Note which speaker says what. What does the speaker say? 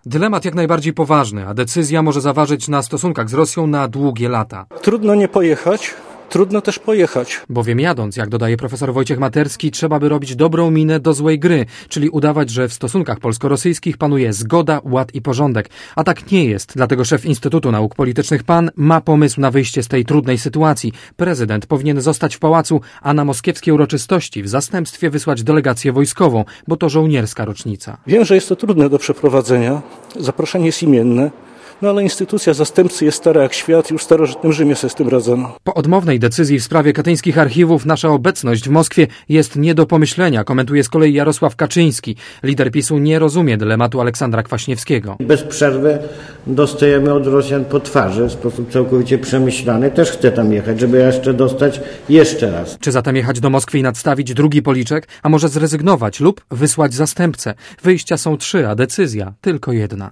Speaker 1: Dylemat jak najbardziej poważny, a decyzja może zaważyć na stosunkach z Rosją na długie lata.
Speaker 2: Trudno nie pojechać. Trudno też pojechać.
Speaker 1: Bowiem jadąc, jak dodaje profesor Wojciech Materski, trzeba by robić dobrą minę do złej gry, czyli udawać, że w stosunkach polsko-rosyjskich panuje zgoda, ład i porządek. A tak nie jest, dlatego szef Instytutu Nauk Politycznych PAN ma pomysł na wyjście z tej trudnej sytuacji. Prezydent powinien zostać w pałacu, a na moskiewskie uroczystości w zastępstwie wysłać delegację wojskową, bo to żołnierska rocznica.
Speaker 2: Wiem, że jest to trudne do przeprowadzenia. Zaproszenie jest imienne. No ale instytucja zastępcy jest stara jak świat, już w starożytnym Rzymie sobie z tym radzono.
Speaker 1: Po odmownej decyzji w sprawie katyńskich archiwów nasza obecność w Moskwie jest nie do pomyślenia, komentuje z kolei Jarosław Kaczyński. Lider PiS-u nie rozumie dylematu Aleksandra Kwaśniewskiego.
Speaker 3: Bez przerwy dostajemy od Rosjan po twarzy w sposób całkowicie przemyślany. Też chcę tam jechać, żeby jeszcze dostać jeszcze raz.
Speaker 1: Czy zatem jechać do Moskwy i nadstawić drugi policzek, a może zrezygnować lub wysłać zastępcę? Wyjścia są 3, a decyzja tylko jedna.